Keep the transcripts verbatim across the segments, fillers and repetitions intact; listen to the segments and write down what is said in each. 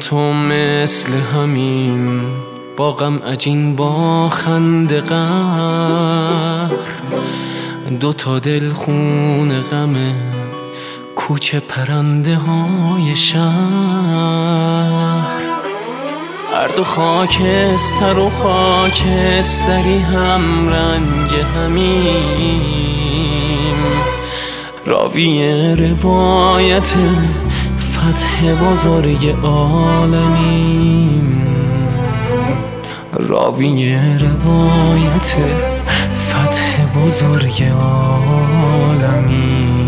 تو مثل همین با غم عجین با خنده قهر، دو تا دل خون غمه کوچه پرنده های شهر. هر دو خاکستر و خاکستری هم رنگ همیم، راوی روایت فتح بزرگ عالمیم، راوی روایت فتح بزرگ عالمیم.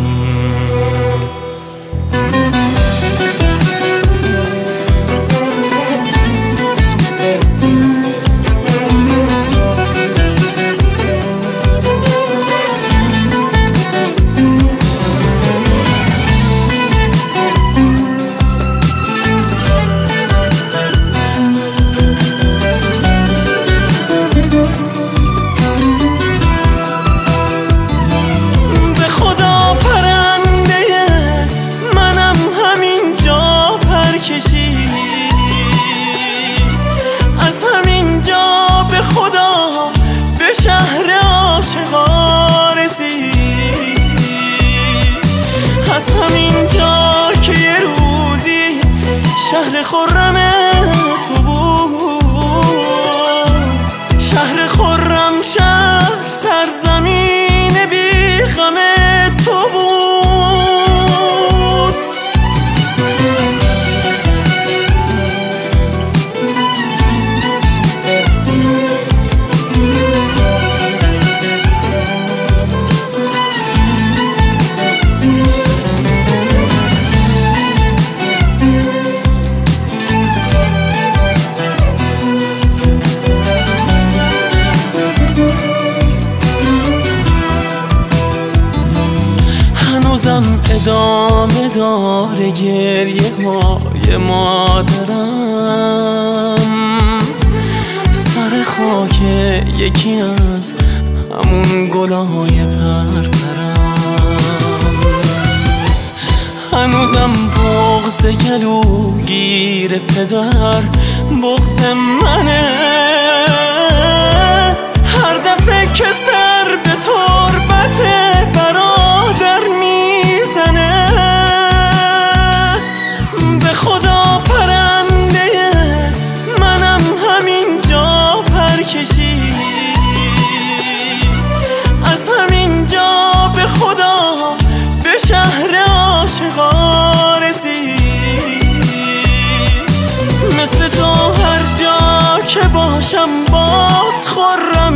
از همینجا به خدا به شهر عاشقا رسید، از همینجا که یه روزی شهر خرم تو بود، شهر خرم شهر سرزمین بی غم تو بود. هنوزم ادامه داره گریه های مادرم، سر خاک یکی از همون گلای پرپرم. هنوزم بغض گلوگیر پدر بغض منه، هر دفعه که سر به تربت برادر میزنه. به خدا پرنده منم همینجا پر کشید، از همینجا به خدا به شهر عاشقا رسید. مثل تو هر جا که باشم باز خورم